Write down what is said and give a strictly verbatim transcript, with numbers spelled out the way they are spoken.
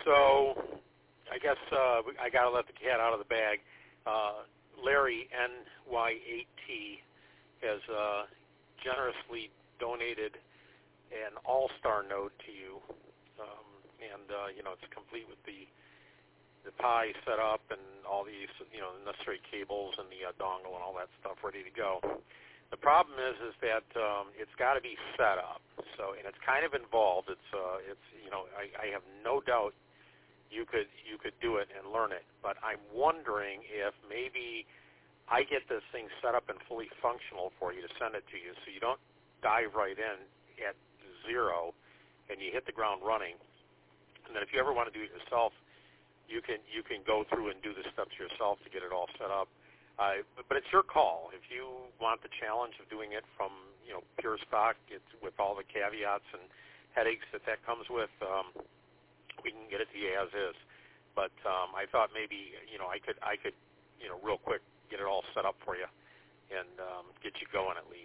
so I guess uh, I got to let the cat out of the bag. Uh, Larry, N Y eight T, has uh, generously donated an all-star node to you. Um, and, uh, you know, it's complete with the the Pi set up and all these, you know, necessary cables and the uh, dongle and all that stuff ready to go. The problem is, is that um, it's got to be set up. So, and it's kind of involved. It's, uh, it's, you know, I, I have no doubt you could you could do it and learn it. But I'm wondering if maybe I get this thing set up and fully functional for you to send it to you, so you don't dive right in at zero and you hit the ground running. And then if you ever want to do it yourself, you can you can go through and do the steps yourself to get it all set up. Uh, but, but it's your call. If you want the challenge of doing it from, you know, pure stock, it's with all the caveats and headaches that that comes with, um, we can get it to you as is. But um, I thought maybe, you know, I could I could, you know, real quick get it all set up for you and um, get you going at least.